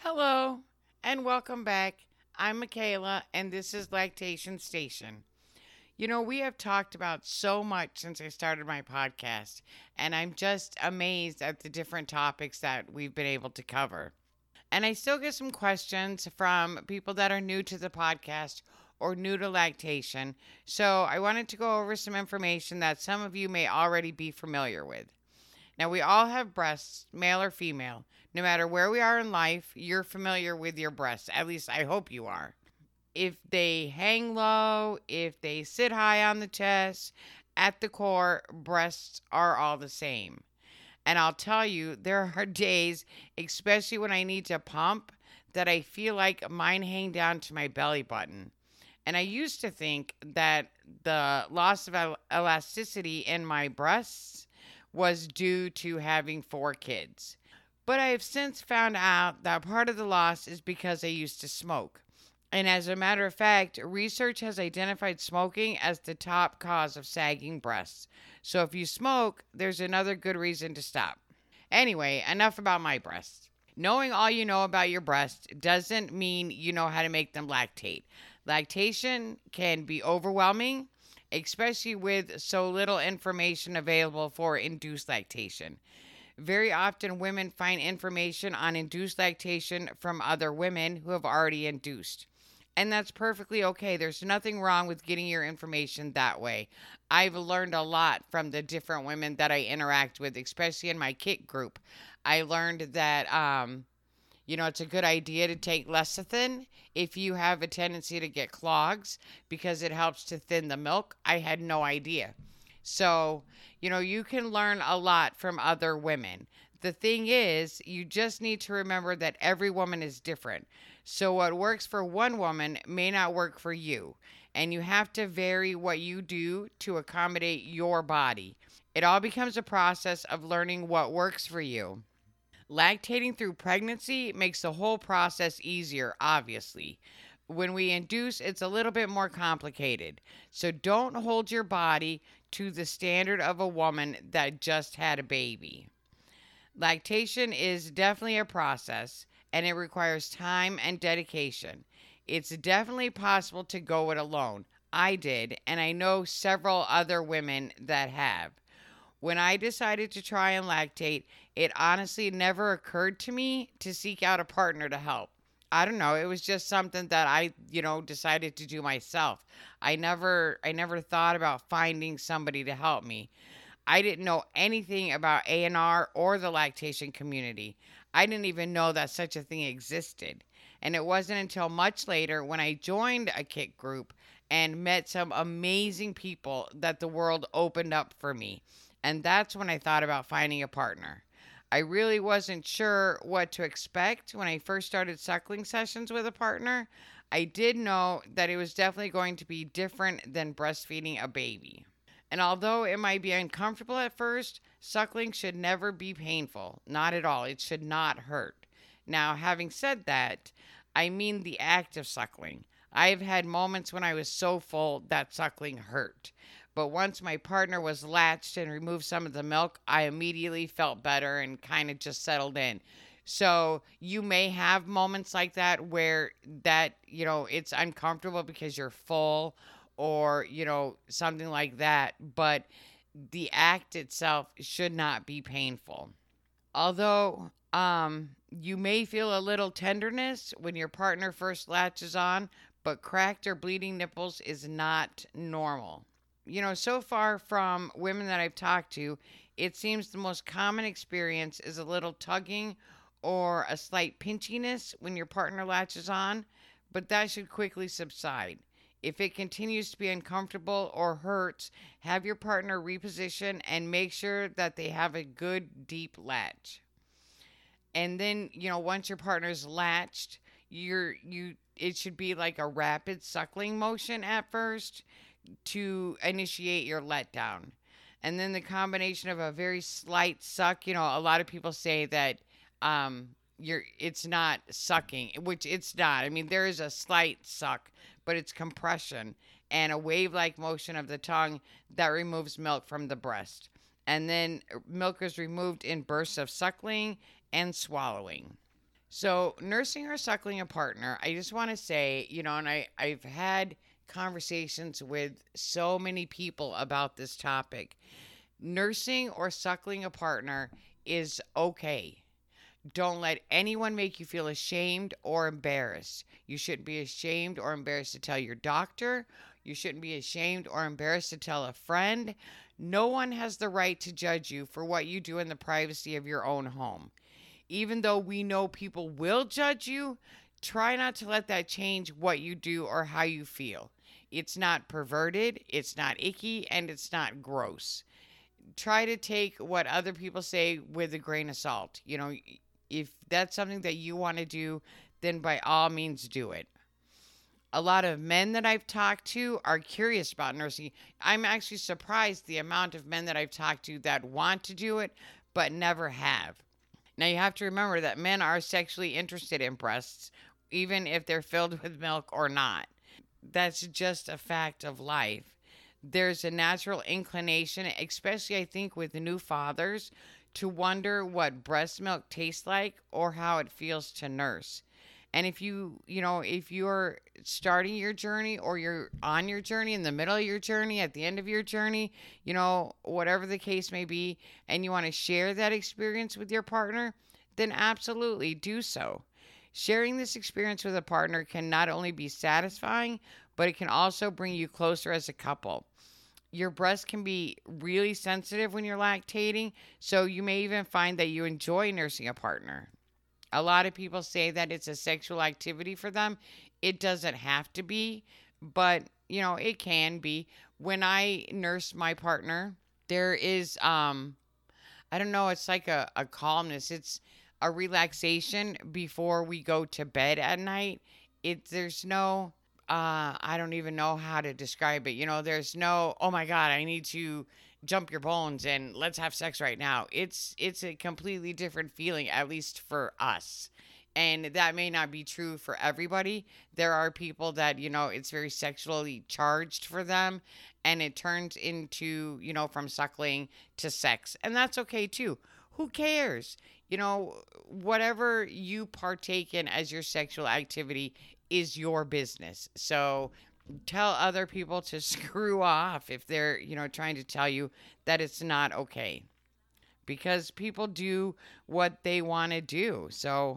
Hello and welcome back. I'm Michaela and this is Lactation Station. We have talked about so much since I started my podcast, and I'm just amazed at the different topics that we've been able to cover. And I still get some questions from people that are new to the podcast or new to lactation. So I wanted to go over some information that some of you may already be familiar with. Now, we all have breasts, male or female. No matter where we are in life, you're familiar with your breasts. At least I hope you are. If they hang low, if they sit high on the chest, at the core, breasts are all the same. And I'll tell you, there are days, especially when I need to pump, that I feel like mine hang down to my belly button. And I used to think that the loss of elasticity in my breasts was due to having 4 kids. But I have since found out that part of the loss is because I used to smoke. And as a matter of fact, research has identified smoking as the top cause of sagging breasts. So if you smoke, there's another good reason to stop. Anyway, enough about my breasts. Knowing all you know about your breasts doesn't mean you know how to make them lactate. Lactation can be overwhelming, especially with so little information available for induced lactation. Very often, women find information on induced lactation from other women who have already induced. And that's perfectly okay. There's nothing wrong with getting your information that way. I've learned a lot from the different women that I interact with, especially in my kit group. I learned that, it's a good idea to take lecithin if you have a tendency to get clogs because it helps to thin the milk. I had no idea. So, you can learn a lot from other women. The thing is, you just need to remember that every woman is different. So, what works for one woman may not work for you. And you have to vary what you do to accommodate your body. It all becomes a process of learning what works for you. Lactating through pregnancy makes the whole process easier, obviously. When we induce, it's a little bit more complicated. So don't hold your body to the standard of a woman that just had a baby. Lactation is definitely a process and it requires time and dedication. It's definitely possible to go it alone. I did, and I know several other women that have. When I decided to try and lactate, it honestly never occurred to me to seek out a partner to help. I don't know, it was just something that I decided to do myself. I never thought about finding somebody to help me. I didn't know anything about A&R or the lactation community. I didn't even know that such a thing existed. And it wasn't until much later when I joined a kit group and met some amazing people that the world opened up for me. And that's when I thought about finding a partner. I really wasn't sure what to expect when I first started suckling sessions with a partner. I did know that it was definitely going to be different than breastfeeding a baby. And although it might be uncomfortable at first, suckling should never be painful. Not at all. It should not hurt. Now, having said that, I mean the act of suckling. I've had moments when I was so full that suckling hurt. But once my partner was latched and removed some of the milk, I immediately felt better and kind of just settled in. So you may have moments like that where it's uncomfortable because you're full or, something like that. But the act itself should not be painful. Although you may feel a little tenderness when your partner first latches on, but cracked or bleeding nipples is not normal. So far from women that I've talked to, it seems the most common experience is a little tugging or a slight pinchiness when your partner latches on, but that should quickly subside. If it continues to be uncomfortable or hurts, have your partner reposition and make sure that they have a good deep latch. And then, once your partner's latched, it should be like a rapid suckling motion at first to initiate your letdown. And then the combination of a very slight suck, a lot of people say that it's not sucking, which it's not. I mean, there is a slight suck, but it's compression and a wave-like motion of the tongue that removes milk from the breast. And then milk is removed in bursts of suckling and swallowing. So, nursing or suckling a partner, I just want to say, and I've had conversations with so many people about this topic. Nursing or suckling a partner is okay. Don't let anyone make you feel ashamed or embarrassed. You shouldn't be ashamed or embarrassed to tell your doctor. You shouldn't be ashamed or embarrassed to tell a friend. No one has the right to judge you for what you do in the privacy of your own home. Even though we know people will judge you, try not to let that change what you do or how you feel. It's not perverted, it's not icky, and it's not gross. Try to take what other people say with a grain of salt. If that's something that you want to do, then by all means do it. A lot of men that I've talked to are curious about nursing. I'm actually surprised the amount of men that I've talked to that want to do it but never have. Now, you have to remember that men are sexually interested in breasts, even if they're filled with milk or not. That's just a fact of life. There's a natural inclination, especially I think with new fathers, to wonder what breast milk tastes like or how it feels to nurse. And if you're starting your journey or you're on your journey, in the middle of your journey, at the end of your journey, whatever the case may be, and you want to share that experience with your partner, then absolutely do so. Sharing this experience with a partner can not only be satisfying, but it can also bring you closer as a couple. Your breast can be really sensitive when you're lactating, so you may even find that you enjoy nursing a partner. A lot of people say that it's a sexual activity for them. It doesn't have to be, but it can be. When I nurse my partner, there is I don't know, it's like a calmness. It's a relaxation before we go to bed at night. There's no I don't even know how to describe it. There's no, oh my God, I need to jump your bones and let's have sex right now. It's a completely different feeling, at least for us. And that may not be true for everybody. There are people that, it's very sexually charged for them and it turns into, from suckling to sex. And that's okay too. Who cares? Whatever you partake in as your sexual activity is your business. So tell other people to screw off if they're, trying to tell you that it's not okay. Because people do what they want to do. So,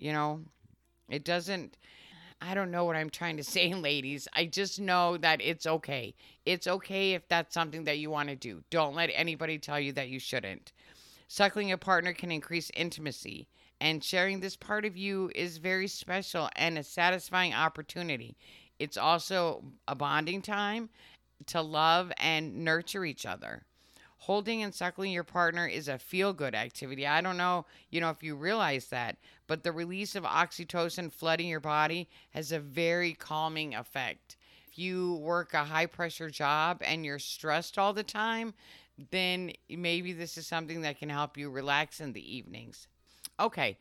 it doesn't, I don't know what I'm trying to say, ladies. I just know that it's okay. It's okay if that's something that you want to do. Don't let anybody tell you that you shouldn't. Suckling a partner can increase intimacy, and sharing this part of you is very special and a satisfying opportunity. It's also a bonding time to love and nurture each other. Holding and suckling your partner is a feel good activity. I don't know, if you realize that, but the release of oxytocin flooding your body has a very calming effect. If you work a high pressure job and you're stressed all the time, then maybe this is something that can help you relax in the evenings. Okay,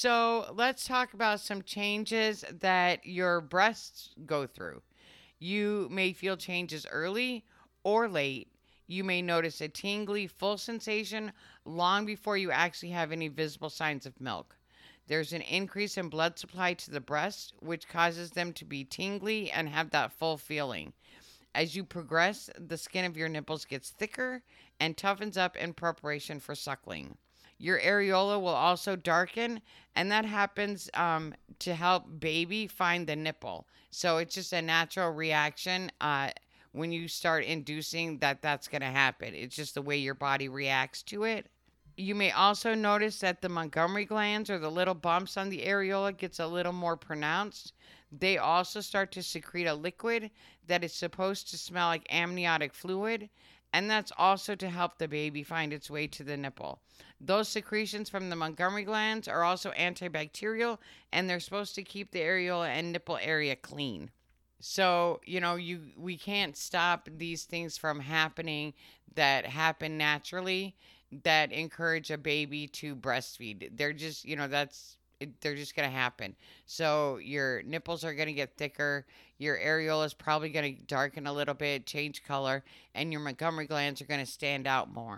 so let's talk about some changes that your breasts go through. You may feel changes early or late. You may notice a tingly, full sensation long before you actually have any visible signs of milk. There's an increase in blood supply to the breast, which causes them to be tingly and have that full feeling. As you progress, the skin of your nipples gets thicker and toughens up in preparation for suckling. Your areola will also darken, and that happens to help baby find the nipple. So it's just a natural reaction when you start inducing that's going to happen. It's just the way your body reacts to it. You may also notice that the Montgomery glands, or the little bumps on the areola, gets a little more pronounced. They also start to secrete a liquid that is supposed to smell like amniotic fluid, and that's also to help the baby find its way to the nipple. Those secretions from the Montgomery glands are also antibacterial, and they're supposed to keep the areola and nipple area clean. So, we can't stop these things from happening that happen naturally that encourage a baby to breastfeed. They're just, they're just going to happen. So your nipples are going to get thicker. Your areola is probably going to darken a little bit, change color, and your Montgomery glands are going to stand out more.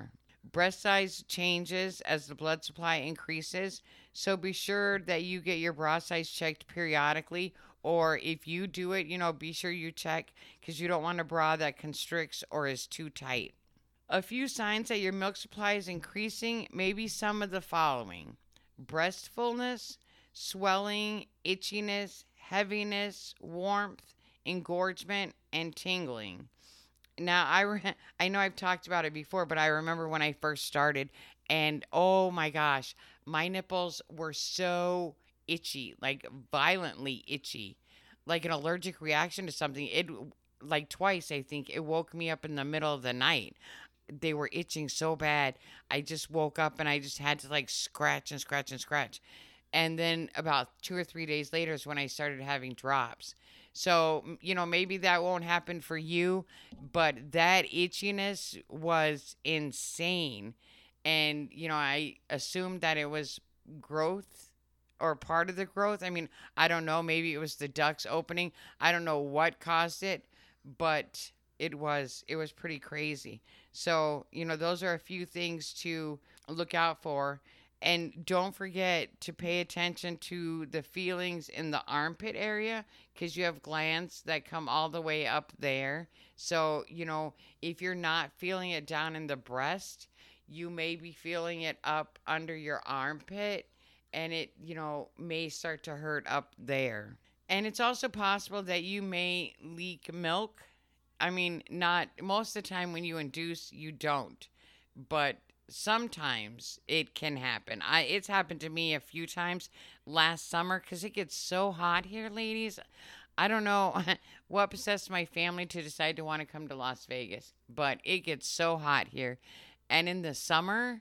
Breast size changes as the blood supply increases, so be sure that you get your bra size checked periodically. Or if you do it, be sure you check because you don't want a bra that constricts or is too tight. A few signs that your milk supply is increasing may be some of the following: breast fullness, swelling, itchiness, heaviness, warmth, engorgement, and tingling. Now, I know I've talked about it before, but I remember when I first started, and oh my gosh, my nipples were so itchy, like violently itchy, like an allergic reaction to something. Like twice, I think, it woke me up in the middle of the night. They were itching so bad. I just woke up and I just had to like scratch and scratch and scratch. And then about 2 or 3 days later is when I started having drops. So, maybe that won't happen for you, but that itchiness was insane. And, I assumed that it was growth or part of the growth. I mean, I don't know. Maybe it was the ducts opening. I don't know what caused it, but it was pretty crazy. So, those are a few things to look out for. And don't forget to pay attention to the feelings in the armpit area because you have glands that come all the way up there. So, if you're not feeling it down in the breast, you may be feeling it up under your armpit and it, may start to hurt up there. And it's also possible that you may leak milk. I mean, not most of the time when you induce, you don't, but sometimes it can happen. It's happened to me a few times last summer because it gets so hot here, ladies. I don't know what possessed my family to decide to want to come to Las Vegas, but it gets so hot here. And in the summer,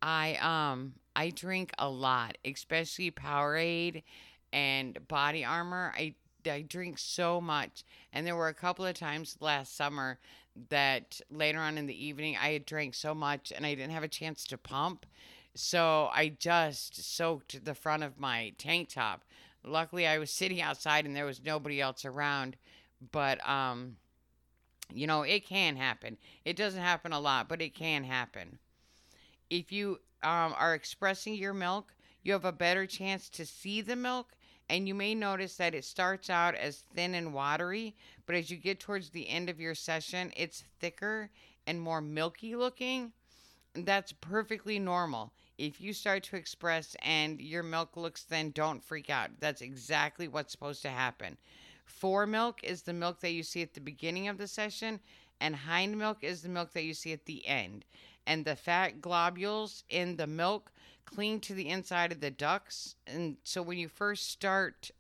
I drink a lot, especially Powerade and Body Armor. I drink so much. And there were a couple of times last summer that later on in the evening I had drank so much and I didn't have a chance to pump. So I just soaked the front of my tank top. Luckily I was sitting outside and there was nobody else around. But it can happen. It doesn't happen a lot, but it can happen. If you are expressing your milk, you have a better chance to see the milk, and you may notice that it starts out as thin and watery, but as you get towards the end of your session, it's thicker and more milky looking. That's perfectly normal. If you start to express and your milk looks thin, don't freak out. That's exactly what's supposed to happen. Fore milk is the milk that you see at the beginning of the session, and hind milk is the milk that you see at the end. And the fat globules in the milk cling to the inside of the ducts. And so when you first start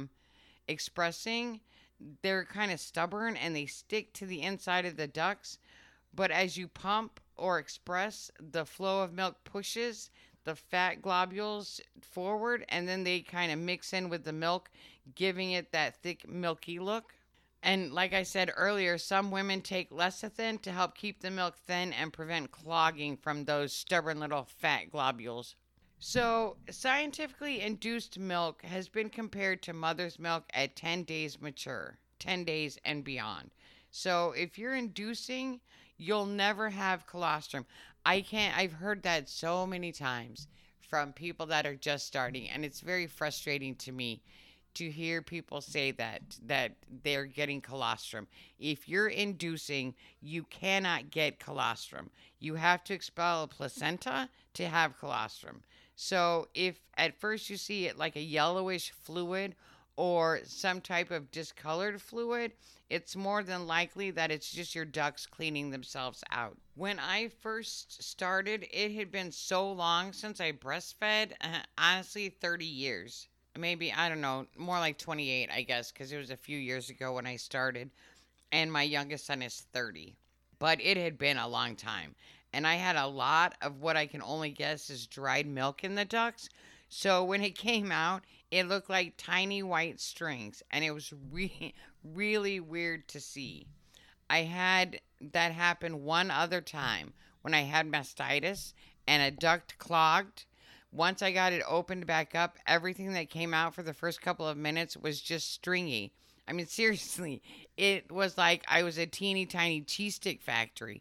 expressing, they're kind of stubborn and they stick to the inside of the ducts. But as you pump or express, the flow of milk pushes the fat globules forward and then they kind of mix in with the milk, giving it that thick, milky look. And like I said earlier, some women take lecithin to help keep the milk thin and prevent clogging from those stubborn little fat globules. So, scientifically induced milk has been compared to mother's milk at 10 days mature, 10 days and beyond. So, if you're inducing, you'll never have colostrum. I've heard that so many times from people that are just starting, and it's very frustrating to me to hear people say that they're getting colostrum. If you're inducing, you cannot get colostrum. You have to expel a placenta to have colostrum. So if at first you see it like a yellowish fluid or some type of discolored fluid, it's more than likely that it's just your ducts cleaning themselves out. When I first started, it had been so long since I breastfed, honestly, 30 years. Maybe, I don't know, more like 28, I guess, because it was a few years ago when I started, and my youngest son is 30. But it had been a long time, and I had a lot of what I can only guess is dried milk in the ducts. So when it came out, it looked like tiny white strings, and it was really, really weird to see. I had that happen one other time when I had mastitis and a duct clogged. Once I got it opened back up, everything that came out for the first couple of minutes was just stringy. I mean, seriously, it was like I was a teeny tiny cheese stick factory.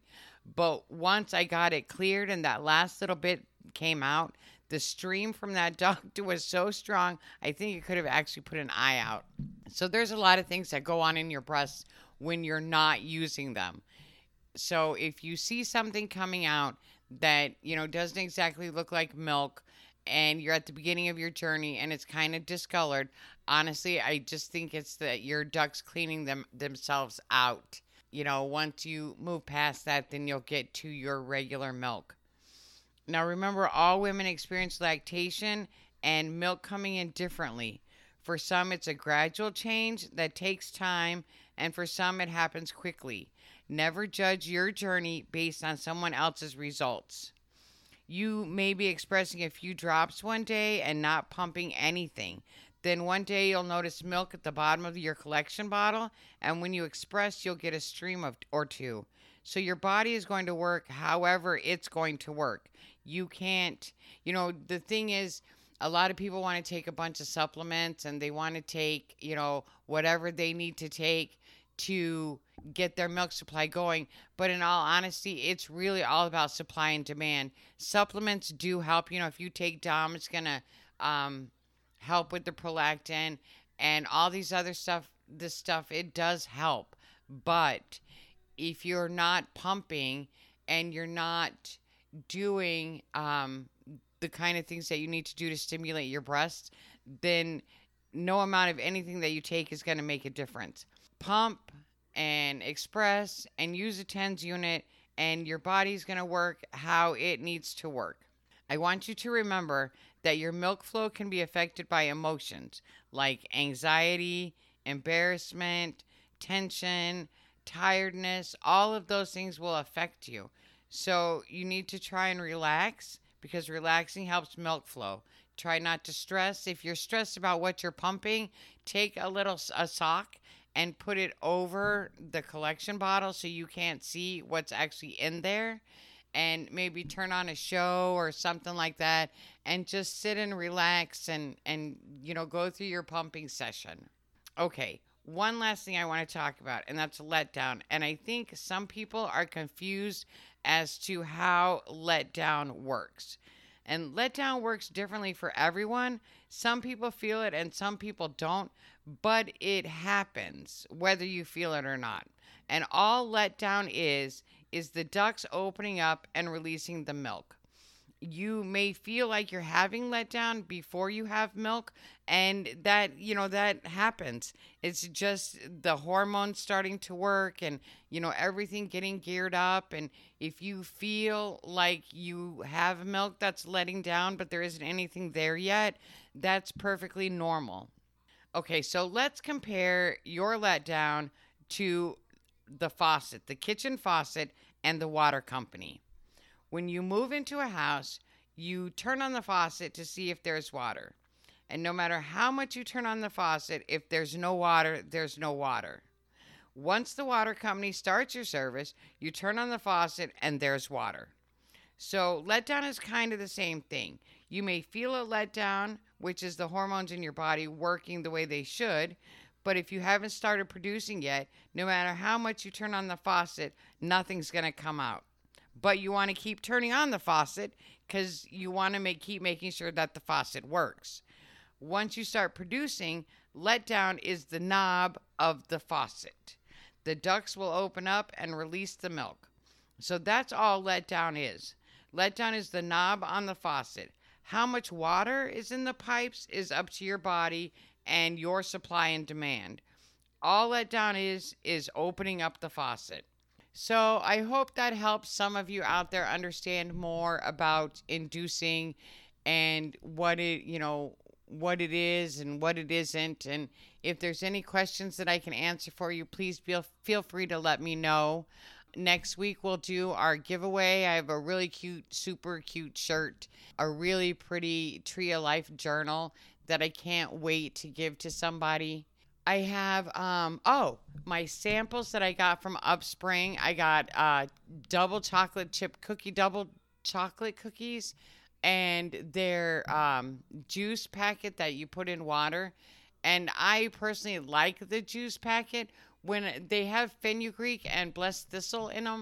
But once I got it cleared and that last little bit came out, the stream from that doctor was so strong, I think it could have actually put an eye out. So there's a lot of things that go on in your breasts when you're not using them. So if you see something coming out that, doesn't exactly look like milk and you're at the beginning of your journey and it's kind of discolored, honestly, I just think it's that your ducts cleaning themselves out. Once you move past that, then you'll get to your regular milk. Now remember, all women experience lactation and milk coming in differently. For some, it's a gradual change that takes time, and for some, it happens quickly. Never judge your journey based on someone else's results. You may be expressing a few drops one day and not pumping anything. Then one day you'll notice milk at the bottom of your collection bottle, and when you express, you'll get a stream or two. So your body is going to work however it's going to work. You can't, the thing is, a lot of people want to take a bunch of supplements and they want to take, whatever they need to take to get their milk supply going. But in all honesty, it's really all about supply and demand. Supplements do help. If you take Dom, it's going to help with the prolactin and all these other stuff. This stuff, it does help. But if you're not pumping and you're not doing the kind of things that you need to do to stimulate your breasts, then no amount of anything that you take is going to make a difference. Pump and express and use a TENS unit, and your body's going to work how it needs to work. I want you to remember that your milk flow can be affected by emotions like anxiety, embarrassment, tension, tiredness. All of those things will affect you. So you need to try and relax, because relaxing helps milk flow. Try not to stress. If you're stressed about what you're pumping, take a sock and put it over the collection bottle so you can't see what's actually in there, and maybe turn on a show or something like that and just sit and relax and go through your pumping session. Okay, one last thing I want to talk about, and that's letdown. And I think some people are confused as to how letdown works. And letdown works differently for everyone. Some people feel it and some people don't, but it happens whether you feel it or not. And all letdown is the ducts opening up and releasing the milk. You may feel like you're having letdown before you have milk, and that happens. It's just the hormones starting to work and everything getting geared up. And if you feel like you have milk that's letting down but there isn't anything there yet, that's perfectly normal. Okay, so let's compare your letdown to the faucet, the kitchen faucet, and the water company. When you move into a house, you turn on the faucet to see if there's water. And no matter how much you turn on the faucet, if there's no water, there's no water. Once the water company starts your service, you turn on the faucet and there's water. So letdown is kind of the same thing. You may feel a letdown, which is the hormones in your body working the way they should. But if you haven't started producing yet, no matter how much you turn on the faucet, nothing's going to come out. But you want to keep turning on the faucet because you want to keep making sure that the faucet works. Once you start producing, letdown is the knob of the faucet. The ducts will open up and release the milk. So that's all letdown is. Letdown is the knob on the faucet. How much water is in the pipes is up to your body and your supply and demand. All letdown is opening up the faucet. So I hope that helps some of you out there understand more about inducing and what it is and what it isn't. And if there's any questions that I can answer for you, please feel free to let me know. Next week, we'll do our giveaway. I have a really cute, super cute shirt, a really pretty Tree of Life journal that I can't wait to give to somebody. I have, my samples that I got from Upspring. I got double chocolate cookies and their juice packet that you put in water. And I personally like the juice packet when they have fenugreek and blessed thistle in them.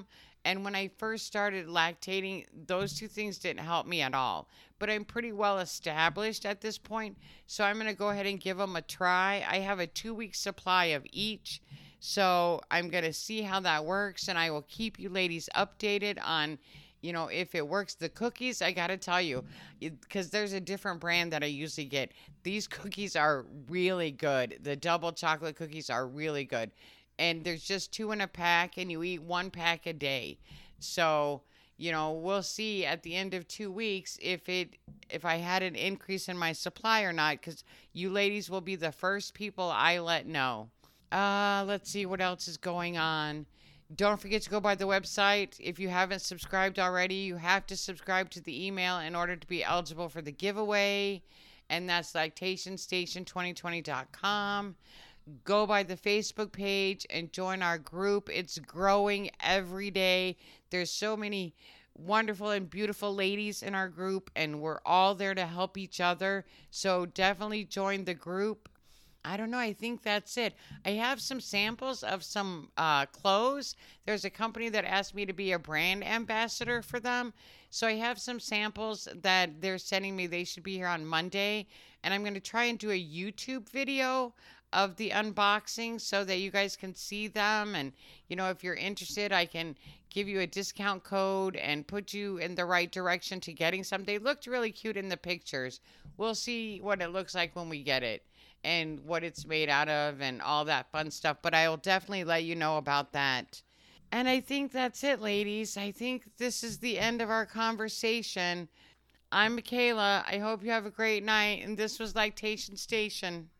And when I first started lactating, those two things didn't help me at all. But I'm pretty well established at this point. So I'm going to go ahead and give them a try. I have a 2-week supply of each. So I'm going to see how that works. And I will keep you ladies updated on, if it works. The cookies, I got to tell you, because there's a different brand that I usually get. These cookies are really good. The double chocolate cookies are really good. And there's just 2 in a pack, and you eat 1 pack a day. So, we'll see at the end of 2 weeks if I had an increase in my supply or not, because you ladies will be the first people I let know. Let's see what else is going on. Don't forget to go by the website. If you haven't subscribed already, you have to subscribe to the email in order to be eligible for the giveaway. And that's lactationstation2020.com. Go by the Facebook page and join our group. It's growing every day. There's so many wonderful and beautiful ladies in our group, and we're all there to help each other. So definitely join the group. I don't know. I think that's it. I have some samples of some clothes. There's a company that asked me to be a brand ambassador for them. So I have some samples that they're sending me. They should be here on Monday. And I'm going to try and do a YouTube video of the unboxing so that you guys can see them. And, if you're interested, I can give you a discount code and put you in the right direction to getting some. They looked really cute in the pictures. We'll see what it looks like when we get it and what it's made out of and all that fun stuff. But I will definitely let you know about that. And I think that's it, ladies. I think this is the end of our conversation. I'm Michaela. I hope you have a great night. And this was Lactation Station.